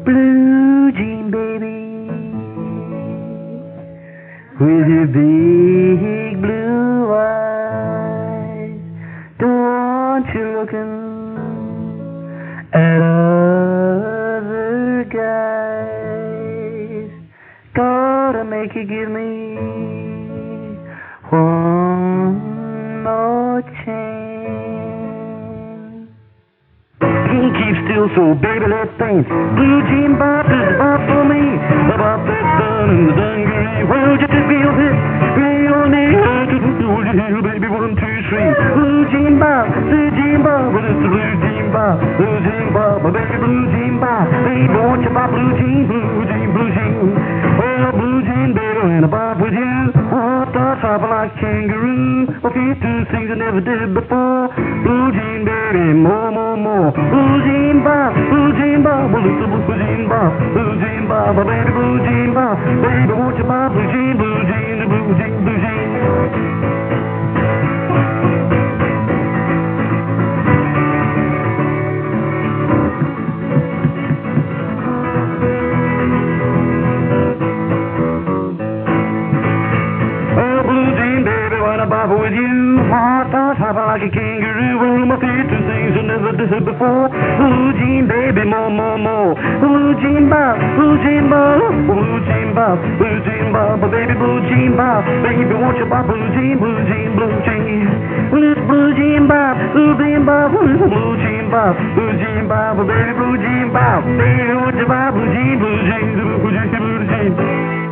blue jean baby, with your big blue eyes. Don't you looking at other guys? Gotta make you give me one more chance. Can't keep still, so baby, let's dance. Blue jean bop is the bop for me. The bop that's done in the dungaree. Well, just feel this gray on the edge of the hill, baby, 1, 2, 3. Blue jean bop, well, it's the blue jean bop, my baby, blue jean bop. Baby, won't you bop blue jean, blue jean, blue jean? Well, blue jean, baby, and a bop with you. Oh, start hopping like a kangaroo. Okay, two things I never did before. Blue jean, baby, more. Blue jean bop, well, it's the blue jean bop, my baby, blue jean bop. Baby, won't you bop blue jean, blue jean, blue jean, blue jean? Bop with you, heart starts hopping like a kangaroo. Well, my feet do things I never did before. Blue jean, baby, more. Blue jean bop, blue jean bop, my baby, blue jean bop. Baby, won't you bop blue jean, blue jean, blue jean? Well, it's blue jean bop, blue jean bop, my baby, blue jean bop. Baby, won't you bop blue jean, blue jean, blue jean?